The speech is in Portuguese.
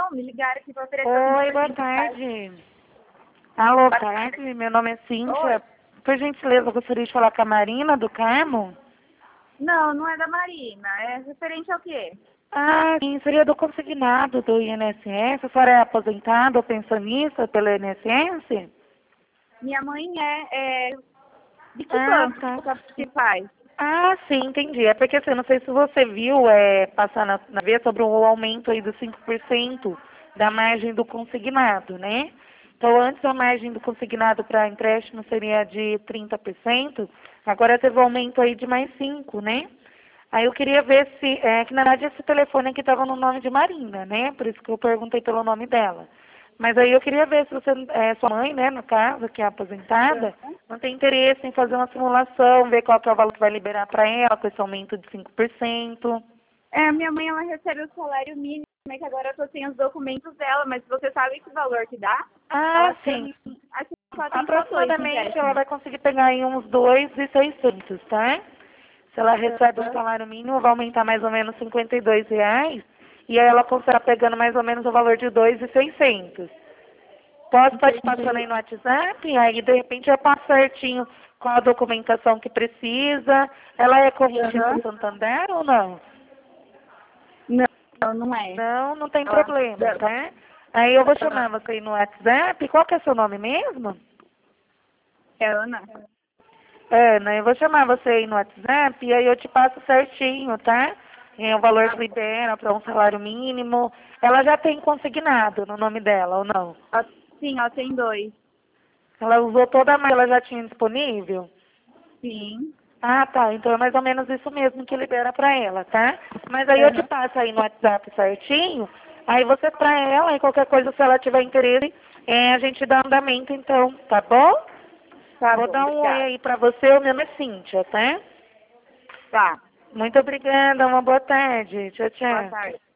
Não, me ligaram aqui para oferecer Oi, boa tarde. Alô, boa tarde. Meu nome é Cíntia. Oi. Por gentileza, eu gostaria de falar com a Marina do Carmo. Não, não é da Marina. É referente ao quê? Ah, sim, seria do consignado do INSS. A senhora é aposentada ou pensionista pelo INSS? Minha mãe é de que Ah, banco tá. que faz? Ah, sim, entendi. É porque assim, não sei se você viu passar na vez sobre o aumento aí dos 5% da margem do consignado, né? Então, antes a margem do consignado para empréstimo seria de 30%, agora teve um aumento aí de mais 5%, né? Aí eu queria ver se, que na verdade esse telefone aqui estava no nome de Marina, né? Por isso que eu perguntei pelo nome dela. Mas aí eu queria ver se você, sua mãe, né, no caso, que é aposentada, não tem interesse em fazer uma simulação, ver qual que é o valor que vai liberar para ela com esse aumento de 5%. É, minha mãe ela recebe o salário mínimo, é que agora eu tô sem os documentos dela, mas você sabe que valor que dá? Ah, Ela sim. tem, acho que ela tem só dois Aproximadamente ela empréstimos. vai conseguir pegar aí uns 2.600, tá? Se ela recebe o Aham. salário mínimo, vai aumentar mais ou menos R$ 52, e aí ela consegue pegando mais ou menos o valor de 2.600. Posso estar te passando Entendi. aí no WhatsApp, aí de repente eu passo certinho qual a documentação que precisa. Ela é correntista Aham. Santander ou não? Não, não é. Não, não tem Ela, problema, tá? Aí eu vou Aham. chamar você aí no WhatsApp. Qual que é seu nome mesmo? É Ana? Ana, eu vou chamar você aí no WhatsApp e aí eu te passo certinho, tá? O valor Tá que bom. libera para um salário mínimo. Ela já tem consignado no nome dela ou não? Sim, ela tem dois. Ela usou toda a que ela já tinha disponível? Sim. Ah, tá. Então é mais ou menos isso mesmo que libera pra ela, tá? Mas aí eu te Aham. passo aí no WhatsApp certinho. Aí você pra ela e qualquer coisa, se ela tiver interesse, a gente dá andamento então, tá bom? Tá Vou bom, dar um oi obrigada. aí pra você, o meu nome é Cíntia, tá? Tá. Muito obrigada, uma boa tarde. Tchau, Boa tchau. tarde.